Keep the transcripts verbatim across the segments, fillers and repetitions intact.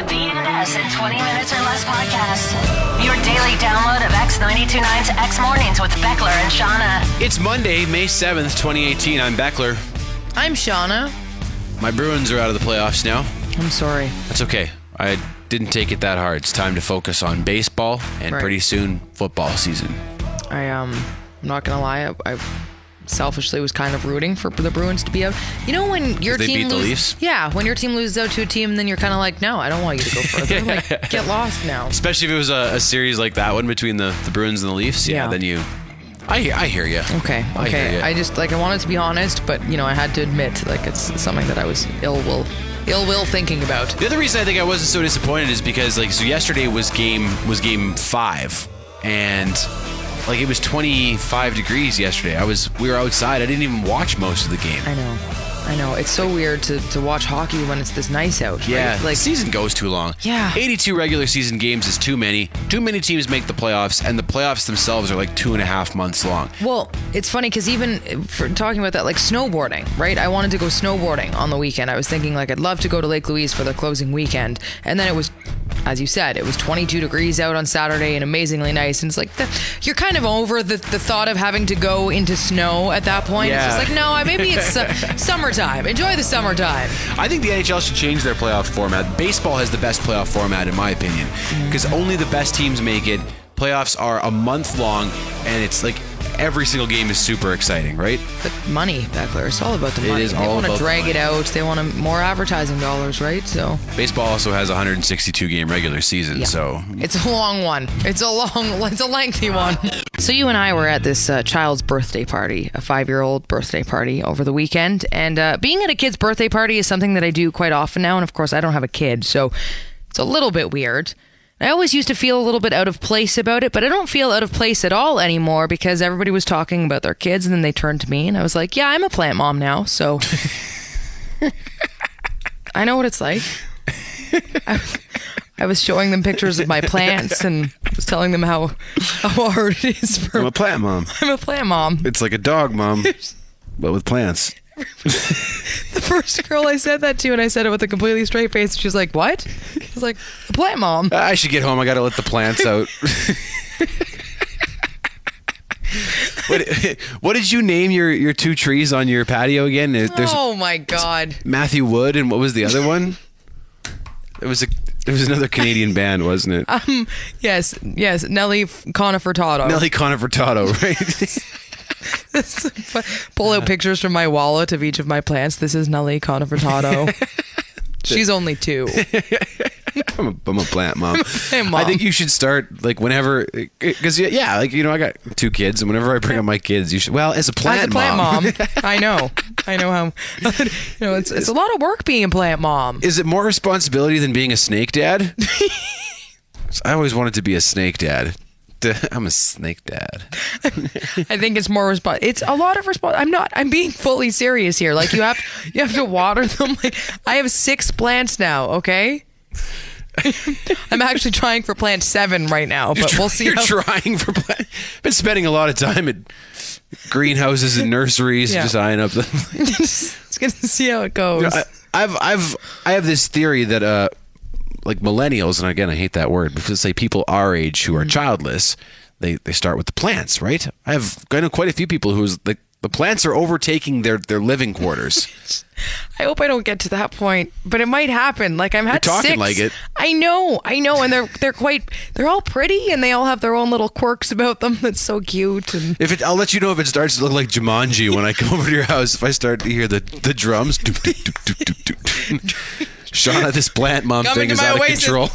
the B N S in twenty minutes or less podcast. Your daily download of X ninety-two point nine's X Mornings with Beckler and Shauna. It's Monday, May seventh, twenty eighteen. I'm Beckler. I'm Shauna. My Bruins are out of the playoffs now. I'm sorry. That's okay. I didn't take it that hard. It's time to focus on baseball and Right. pretty soon football season. I um, I'm not gonna lie. I, I selfishly was kind of rooting for the Bruins to be out. You know when your they team beat the loses, Leafs? Yeah, when your team loses out to a team, then you're kind of like, no, I don't want you to go further. Like, get lost now. Especially if it was a, a series like that one between the, the Bruins and the Leafs. Yeah, Yeah. then you... I, I hear you. Okay, I hear okay. ya. I just like I wanted to be honest, but you know I had to admit like it's something that I was ill will, ill will thinking about. The other reason I think I wasn't so disappointed is because, like, so yesterday was game was game five, and like it was twenty-five degrees yesterday. I was we were outside. I didn't even watch most of the game. I know, I know. It's so weird to, to watch hockey when it's this nice out. Right? Yeah, like the season goes too long. Yeah. eighty-two regular season games is too many. Too many teams make the playoffs, and the playoffs themselves are like two and a half months long. Well, it's funny because even for talking about that, like snowboarding, right? I wanted to go snowboarding on the weekend. I was thinking like I'd love to go to Lake Louise for the closing weekend, and then it was, as you said, it was twenty-two degrees out on Saturday and amazingly nice. And it's like the, you're kind of over the, the thought of having to go into snow at that point. Yeah. It's just like no, I- maybe it's su- summertime. Enjoy the summertime. I think the N H L should change their playoff format. Baseball has the best playoff format, in my opinion, because only the best teams make it. Playoffs are a month long, and it's like every single game is super exciting, right? But money, Beckler, it's all about the It money. is they all want to about the drag it money. out. They want to, more advertising dollars, right? So. Baseball also has a one hundred sixty-two game regular season, Yeah. so It's a long one. It's a long, it's a lengthy one. So you and I were at this uh, child's birthday party, a five-year-old birthday party over the weekend. And uh, being at a kid's birthday party is something that I do quite often now. And of course, I don't have a kid, so it's a little bit weird. I always used to feel a little bit out of place about it, but I don't feel out of place at all anymore because everybody was talking about their kids and then they turned to me and I was like, yeah, I'm a plant mom now, so I know what it's like. I, I was showing them pictures of my plants and was telling them how, how hard it is for I'm a plant mom. I'm a plant mom. It's like a dog mom, but with plants. The first girl I said that to, and I said it with a completely straight face, she was like, what? I was like, a plant mom. I should get home. I got to let the plants out. what, what did you name your, your two trees on your patio again? There's Oh my God. Matthew Wood, and what was the other one? It was a it was another Canadian band, wasn't it? Um, yes, yes, Nelly Conifer Furtado. Nelly Conifer Furtado, right? Pull out pictures from my wallet of each of my plants. This is Nelly Conifer Furtado. She's only two. I'm a, I'm a plant mom. plant mom. I think you should start like whenever, because yeah, like you know, I got two kids, and whenever I bring up my kids, you should. Well, as a plant As a plant mom, mom, I know, I know how. You know, it's it's a lot of work being a plant mom. is it more responsibility than being a snake dad? I always wanted to be a snake dad. I'm a snake dad. I think it's more respons. It's a lot of respons. I'm not. I'm being fully serious here. Like you have, you have to water them. Like I have six plants now. Okay. I'm actually trying for plant seven right now, but we'll see. You're how- trying for plant. Been spending a lot of time at greenhouses and nurseries, Yeah. just eyeing up the. Just gonna see how it goes. You know, I, I've I've I have this theory that uh, like millennials, and again I hate that word, because say people our age who are childless, they they start with the plants, right? I have I know quite a few people who's like the plants are overtaking their their living quarters. I hope I don't get to that point, but it might happen. Like I'm had You're talking six. like it. I know, I know, and they're they're quite they're all pretty, and they all have their own little quirks about them. That's so cute. And If it, I'll let you know if it starts to look like Jumanji when I come over to your house. If I start to hear the the drums. Doop, doop, doop, doop, doop, doop. Shauna, this plant mom Coming thing to is my out of oasis. control.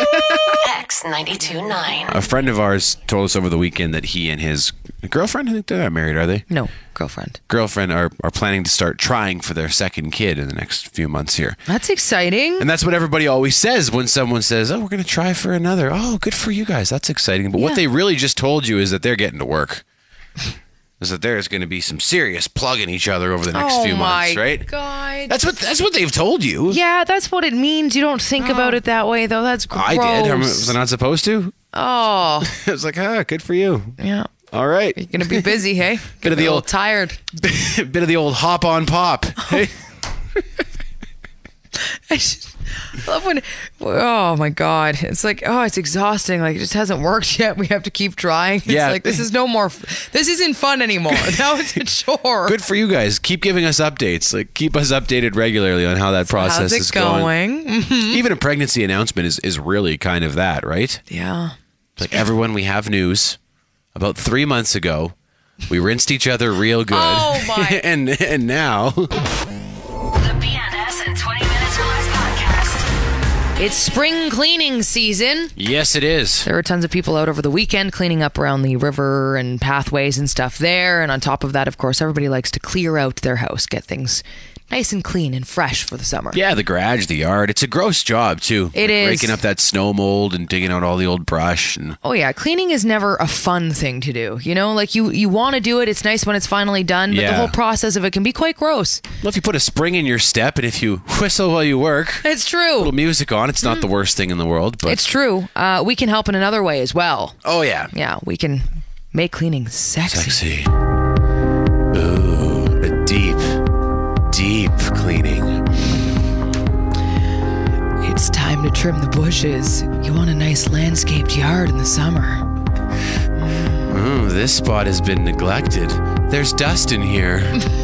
X ninety-two point nine. A friend of ours told us over the weekend that he and his girlfriend, I think they're not married, are they? no, girlfriend. Girlfriend are, are planning to start trying for their second kid in the next few months here. That's exciting. And that's what everybody always says when someone says, oh, we're going to try for another. Oh, good for you guys. That's exciting. But what Yeah. they really just told you is that they're getting to work. Is that there's going to be some serious plugging each other over the next oh few my months, right? God. That's what that's what they've told you. Yeah, that's what it means. You don't think about it that way, though. That's gross. I did. Am- Was I not supposed to? Oh, I was like, ah, good for you. yeah. All right. You're gonna be busy, hey? Bit of Be the a little old- tired. Bit of the old hop on pop. Hey. I, should, I love when, oh my God. It's like, oh, it's exhausting. Like, it just hasn't worked yet. We have to keep trying. It's Yeah. like, this is no more, this isn't fun anymore. Now it's a chore. Good for you guys. Keep giving us updates. Like, keep us updated regularly on how that process How's it is going. going? Even a pregnancy announcement is, is really kind of that, right? Yeah. Like, everyone, we have news. About three months ago, we rinsed each other real good. Oh, my. and and now, The B N S in twenty minutes or less podcast. It's spring cleaning season. yes, it is. There were tons of people out over the weekend cleaning up around the river and pathways and stuff there. And on top of that, of course, everybody likes to clear out their house, get things nice and clean and fresh for the summer. Yeah, the garage, the yard. It's a gross job, too. It is. Raking up that snow mold and digging out all the old brush. And Oh yeah, cleaning is never a fun thing to do. You know, like you you want to do it. It's nice when it's finally done, but the Yeah. whole process of it can be quite gross. well, if you put a spring in your step and if you whistle while you work, It's true. little music on, it's not the worst thing in the world. But It's true. Uh, we can help in another way as well. oh yeah, Yeah, we can make cleaning sexy. sexy. Ooh, a deep, deep cleaning. It's time to trim the bushes. You want a nice landscaped yard in the summer. Ooh, this spot has been neglected. There's dust in here.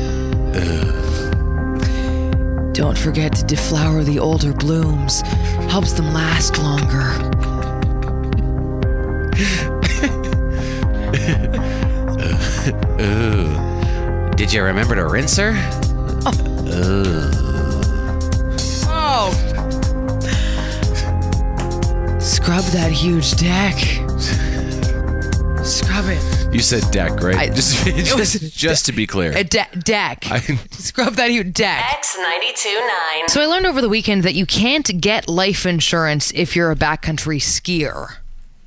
Don't forget to deflower the older blooms. Helps them last longer. Ooh. Did you remember to rinse her? Oh! Scrub that huge deck. Scrub it. You said deck, right? I- just it was- just, just to be clear. A de- deck. I- Scrub that huge deck. X ninety-two point nine. So I learned over the weekend that you can't get life insurance if you're a backcountry skier.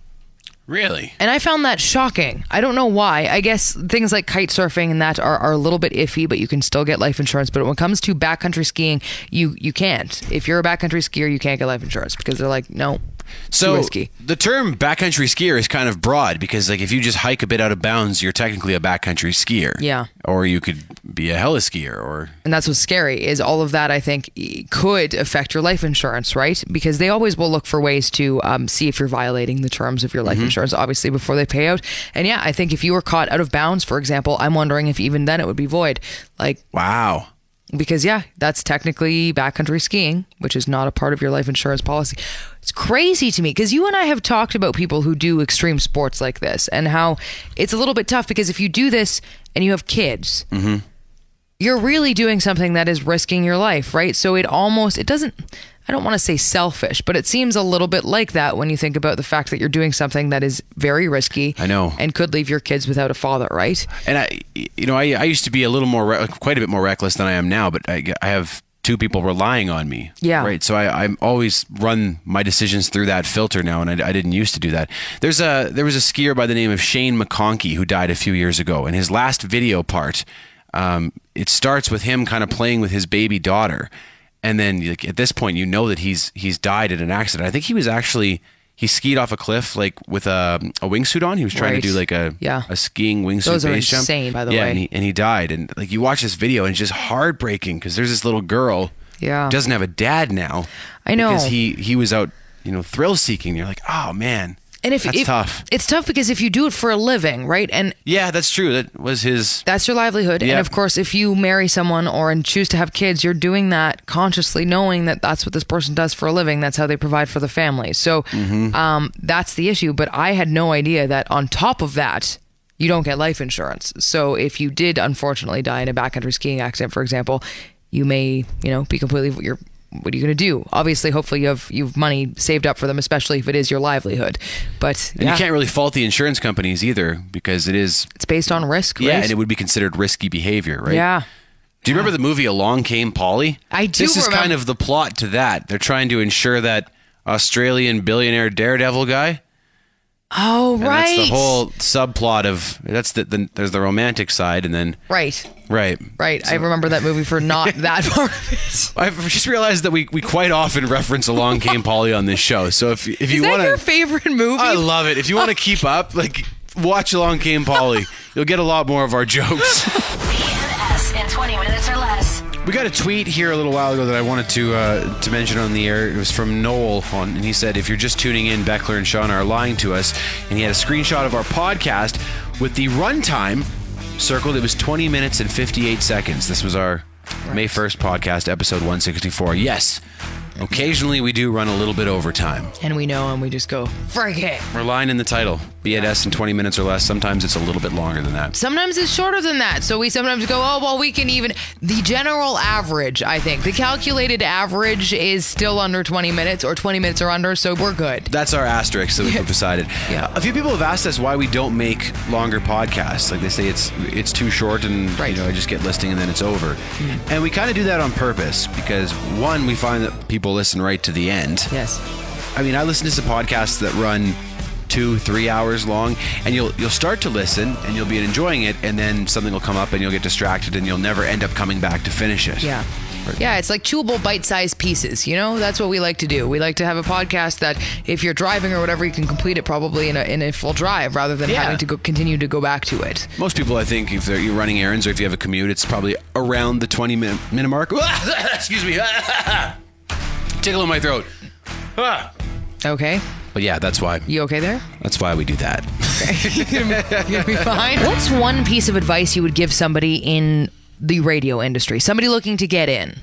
Really? And I found that shocking. I don't know why. I guess things like kite surfing and that are, are a little bit iffy, but you can still get life insurance. But when it comes to backcountry skiing, you, you can't. If you're a backcountry skier, you can't get life insurance because they're like, no, So too risky. the term backcountry skier is kind of broad because, like, if you just hike a bit out of bounds, you're technically a backcountry skier. Yeah. Or you could be a heliskier, or And that's what's scary is all of that, I think, could affect your life insurance, right? Because they always will look for ways to um, see if you're violating the terms of your life insurance, obviously, before they pay out. And yeah, I think if you were caught out of bounds, for example, I'm wondering if even then it would be void. Like, wow. because yeah, that's technically backcountry skiing, which is not a part of your life insurance policy. It's crazy to me because you and I have talked about people who do extreme sports like this and how it's a little bit tough because if you do this and you have kids, you're really doing something that is risking your life, right? So it almost, it doesn't, I don't want to say selfish, but it seems a little bit like that when you think about the fact that you're doing something that is very risky. I know. And could leave your kids without a father, right? And I, you know, I, I used to be a little more, re- quite a bit more reckless than I am now, but I, I have two people relying on me. Yeah. Right. So I, I always run my decisions through that filter now, and I, I didn't used to do that. There's a there was a skier by the name of Shane McConkey who died a few years ago, and his last video part, um, it starts with him kind of playing with his baby daughter, and then like, at this point, you know that he's he's died in an accident. I think he was actually. He skied off a cliff like with a, a wingsuit on. He was trying Right. to do like a Yeah. a skiing wingsuit Those are base jump. insane, by the yeah, way. and he, and he died. And like you watch this video, and it's just heartbreaking because there's this little girl. Yeah. Doesn't have a dad now. I know. because he he was out, you know, thrill seeking. You're like, oh man, And if that's if- tough. It's tough because if you do it for a living, right? And Yeah, that's true. That was his. that's your livelihood. Yeah. And of course, if you marry someone or and choose to have kids, you're doing that consciously knowing that that's what this person does for a living. That's how they provide for the family. So Mm-hmm. um, that's the issue. But I had no idea that on top of that, you don't get life insurance. So if you did unfortunately die in a backcountry skiing accident, for example, you may, you know, be completely, you're, what are you going to do? Obviously, hopefully you have you've money saved up for them, especially if it is your livlivelihood. But And yeah, you can't really fault the insurance companies either because it is. it's based on risk, Yeah, right? and it would be considered risky behavior, right? Yeah. Do you remember the movie Along Came Polly? I do This is remember- kind of the plot to that. They're trying to ensure that Australian billionaire daredevil guy. Oh, And right. that's the whole subplot of that's the, the there's the romantic side and then Right. right. Right. I remember that movie for not that part of it. I've just realized that we, we quite often reference Along Came Polly on this show. So if if Is you that want your to, favorite movie? I love it. If you want to keep up, like watch Along Came Polly. You'll get a lot more of our jokes. B N S in twenty minutes or less. We got a tweet here a little while ago that I wanted to uh, to mention on the air. It was from Noel, on, and he said, if you're just tuning in, Beckler and Shauna are lying to us. And he had a screenshot of our podcast with the runtime circled. It was twenty minutes and fifty-eight seconds. This was our right. May first podcast, episode one sixty-four. Yes, occasionally we do run a little bit over time. And we know, and we just go, frig it. We're lying in the title. Be at S in twenty minutes or less. Sometimes it's a little bit longer than that. Sometimes it's shorter than that. So we sometimes go, oh, well, we can even... The general average, I think. The calculated average is still under twenty minutes, or twenty minutes or under, so we're good. That's our asterisk that we've decided. Yeah. A few people have asked us why we don't make longer podcasts. Like they say it's it's too short and right. you know I just get listing and then it's over. Mm-hmm. And we kind of do that on purpose because, one, we find that people listen right to the end. Yes. I mean, I listen to some podcasts that run two, three hours long, and you'll you'll start to listen and you'll be enjoying it, and then something will come up and you'll get distracted and you'll never end up coming back to finish it. Yeah. Yeah, it's like chewable bite-sized pieces, you know? That's what we like to do. We like to have a podcast that if you're driving or whatever, you can complete it probably in a, in a full drive rather than yeah. having to go, continue to go back to it. Most people, I think, if they're, you're running errands or if you have a commute, it's probably around the twenty minute, minute mark. Excuse me. Tickle in my throat. Okay. But yeah, that's why. You okay there? That's why we do that. Okay. You're gonna be fine. What's one piece of advice you would give somebody in the radio industry? Somebody looking to get in?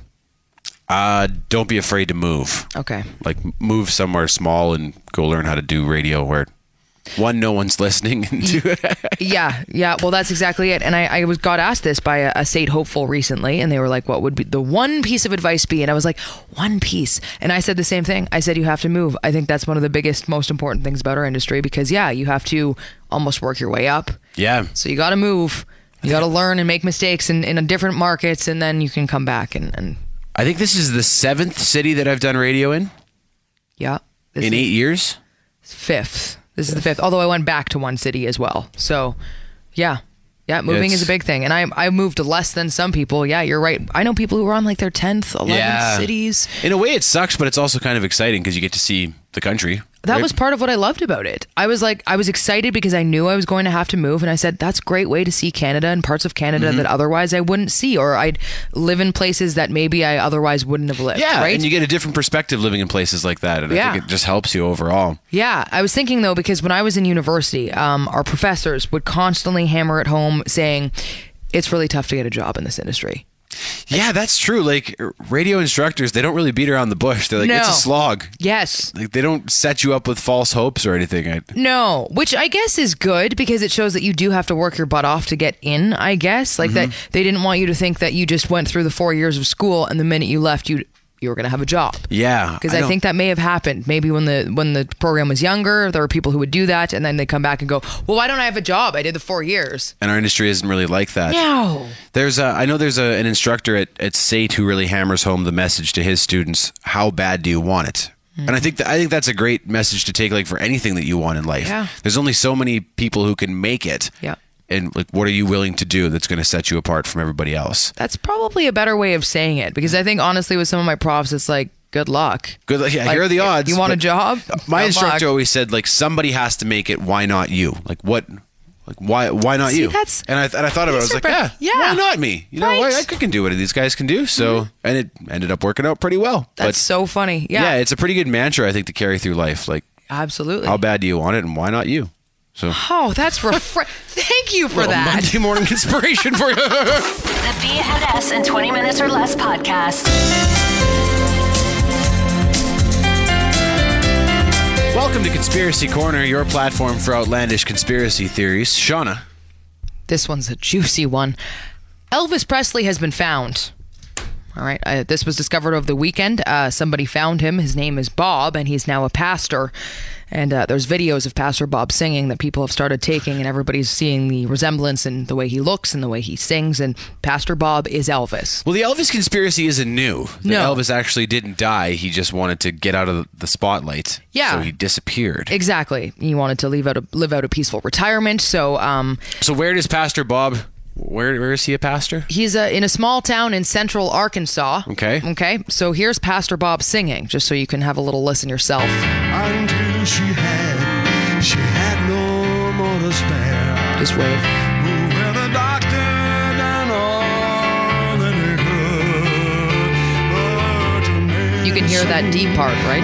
Uh, don't be afraid to move. Okay. Like move somewhere small and go learn how to do radio where, one, no one's listening. And two, yeah, yeah. Well, that's exactly it. And I, I was got asked this by a, a state hopeful recently, and they were like, what would be the one piece of advice be? And I was like, one piece. And I said the same thing. I said, you have to move. I think that's one of the biggest, most important things about our industry because, yeah, you have to almost work your way up. Yeah. So you got to move. You got to learn and make mistakes in, in different markets, and then you can come back. And, and I think this is the seventh city that I've done radio in. Yeah. In eight years? Fifth. This is the fifth, although I went back to one city as well. So, yeah. Yeah, moving It's, is a big thing. And I I moved less than some people. Yeah, you're right. I know people who are on like their tenth, eleventh yeah. cities. In a way, it sucks, but it's also kind of exciting because you get to see the country. That right? was part of what I loved about it. I was like, I was excited because I knew I was going to have to move. And I said, that's a great way to see Canada and parts of Canada mm-hmm. that otherwise I wouldn't see. Or I'd live in places that maybe I otherwise wouldn't have lived. Yeah, right? and you get a different perspective living in places like that. And yeah. I think it just helps you overall. Yeah, I was thinking though, because when I was in university, um, our professors would constantly hammer at home saying, it's really tough to get a job in this industry. Yeah, that's true. Like radio instructors, they don't really beat around the bush. They're like, no. it's a slog. Yes. Like they don't set you up with false hopes or anything. I, no, which I guess is good because it shows that you do have to work your butt off to get in, I guess. Like mm-hmm. that they didn't want you to think that you just went through the four years of school and the minute you left, you you were going to have a job. Yeah. Because I, I think that may have happened. Maybe when the when the program was younger, there were people who would do that and then they come back and go, well, why don't I have a job? I did the four years. And our industry isn't really like that. No. There's a, I know there's a, an instructor at, at S A T who really hammers home the message to his students, how bad do you want it? Mm-hmm. And I think that, I think that's a great message to take like for anything that you want in life. Yeah. There's only so many people who can make it. Yeah. And like, what are you willing to do that's going to set you apart from everybody else? That's probably a better way of saying it because I think honestly with some of my profs, it's like, good luck. Good luck. Yeah, like, here are the odds. You want a job? My good instructor luck. always said, like, somebody has to make it. Why not you? Like, what? Like, why? Why not See, you? That's, and I and I thought about it. I was like, yeah, yeah, why not me? You know, right. I, I can do what these guys can do. So, mm-hmm. and it ended up working out pretty well. That's but, so funny. Yeah, yeah, it's a pretty good mantra I think to carry through life. Like, absolutely. How bad do you want it, and why not you? So, oh, that's refresh. Thank you for that. Monday morning inspiration for you. The Be at S in twenty minutes or less podcast. Welcome to Conspiracy Corner, your platform for outlandish conspiracy theories. Shauna. This one's a juicy one. Elvis Presley has been found. All right. Uh, this was discovered over the weekend. Uh, somebody found him. His name is Bob, and he's now a pastor. And uh, there's videos of Pastor Bob singing that people have started taking, and everybody's seeing the resemblance in the way he looks and the way he sings. And Pastor Bob is Elvis. Well, the Elvis conspiracy isn't new. That no. Elvis actually didn't die. He just wanted to get out of the spotlight. Yeah. So he disappeared. Exactly. He wanted to leave out a, live out a peaceful retirement. So, um, so where does Pastor Bob... Where where is he a pastor? He's uh, in a small town in central Arkansas. Okay. Okay. So here's Pastor Bob singing, just so you can have a little listen yourself. Until she had, she had no more to spare. Just wait. Where the doctor done all that he You can hear that deep part, right?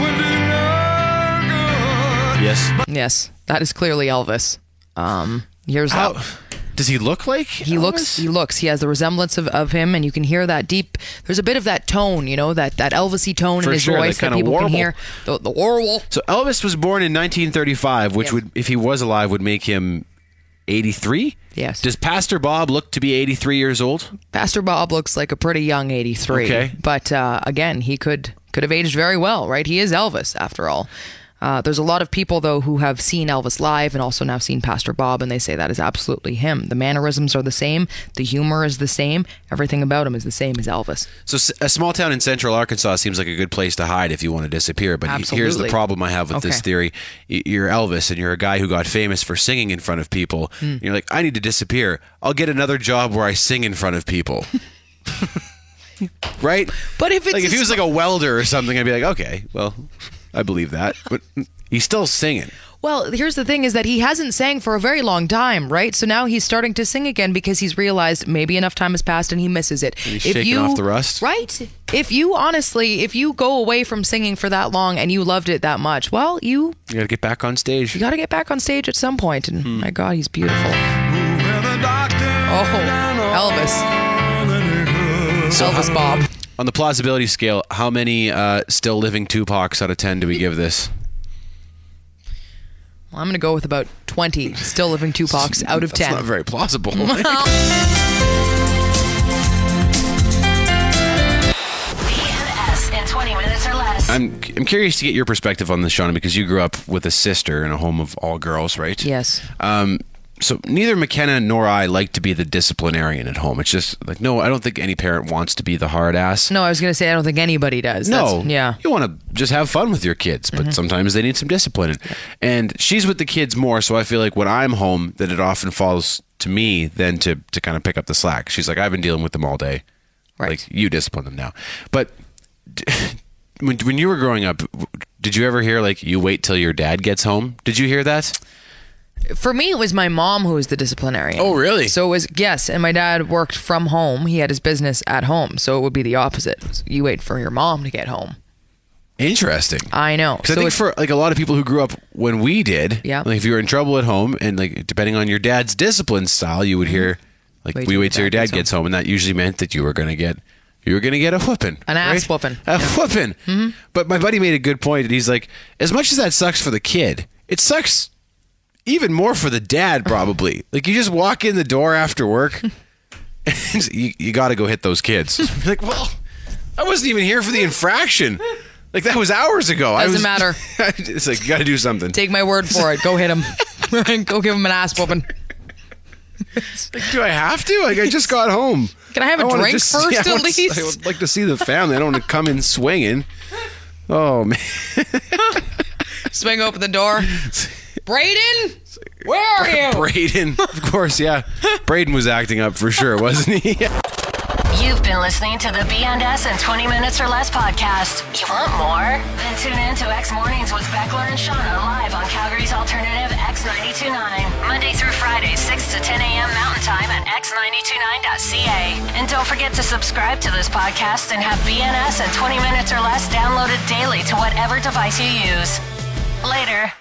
Yes. Yes, that is clearly Elvis. Um, here's How that. does he look like? He looks. He looks. He has the resemblance of, of him, and you can hear that deep. There's a bit of that tone, you know, that that Elvis-y tone For in his sure, voice that that, kinda people warble. can hear. The the warble. So Elvis was born in nineteen thirty-five, which Yes. would, if he was alive, would make him eighty-three. Yes. Does Pastor Bob look to be eighty-three years old? Pastor Bob looks like a pretty young eighty-three. Okay. But uh, again, he could could have aged very well, right? He is Elvis, after all. Uh, there's a lot of people, though, who have seen Elvis live and also now seen Pastor Bob, and they say that is absolutely him. The mannerisms are the same. The humor is the same. Everything about him is the same as Elvis. So s- a small town in central Arkansas seems like a good place to hide if you want to disappear. But he- here's the Absolutely. problem I have with this Okay. theory. Y- You're Elvis and you're a guy who got famous for singing in front of people. Hmm. You're like, I need to disappear. I'll get another job where I sing in front of people. Right? But if it's like if a he was sm- like a welder or something, I'd be like, okay, well, I believe that. But he's still singing. Well, here's the thing is that he hasn't sang for a very long time, right? So now he's starting to sing again because he's realized maybe enough time has passed and he misses it. he's shaking off the rust. Right? If you honestly, if you go away from singing for that long and you loved it that much, well, you You got to get back on stage. you got to get back on stage at some point. And Hmm. my God, he's beautiful. Oh, Elvis. So Elvis how- Bob. On the plausibility scale, how many uh, still living Tupacs out of ten do we give this? Well, I'm going to go with about twenty still living Tupacs out of That's ten. not very plausible. B N S in twenty minutes or less. I'm I'm curious to get your perspective on this, Shauna, because you grew up with a sister in a home of all girls, right? Yes. Um, so neither McKenna nor I like to be the disciplinarian at home. It's just like, no, I don't think any parent wants to be the hard ass. No, I was going to say I don't think anybody does. No, That's- yeah. you want to just have fun with your kids, but sometimes they need some discipline. And she's with the kids more, so I feel like when I'm home, that it often falls to me then to to kind of pick up the slack. She's like, I've been dealing with them all day. Right. Like, you discipline them now. But d- when when you were growing up, did you ever hear like, you wait till your dad gets home? Did you hear that? For me, it was my mom who was the disciplinarian. Oh, really? So it was, yes, and my dad worked from home. He had his business at home, so it would be the opposite. You wait for your mom to get home. Interesting. I know. Because So I think it's- for like a lot of people who grew up when we did, Yeah. like if you were in trouble at home and like depending on your dad's discipline style, you would hear like, Wait we till wait till your dad gets home, and that usually meant that you were gonna get you were gonna get a whooping, An ass right? whooping. a whooping. Mm-hmm. But my buddy made a good point, and he's like, as much as that sucks for the kid, it sucks even more for the dad probably. Like you just walk in the door after work, and you, you got to go hit those kids. Like, well, I wasn't even here for the infraction. Like that was hours ago. I Doesn't was, matter. It's like you got to do something. Take my word for it. Go hit him. Go give him an ass whooping. Like, do I have to? Like I just got home. Can I have a wanna drink just- first, yeah, I at wanna- least? I would like to see the family. I don't want to come in swinging. Oh man, Swing open the door. Braden, where are you? Braden. Of course, yeah. Braden was acting up for sure, wasn't he? You've been listening to the B and S in twenty minutes or less podcast. You want more? Then tune in to X Mornings with Beckler and Shauna live on Calgary's alternative X ninety-two point nine. Monday through Friday, six to ten a.m. Mountain Time at x nine two nine dot c a. And don't forget to subscribe to this podcast and have B and S in twenty minutes or less downloaded daily to whatever device you use. Later.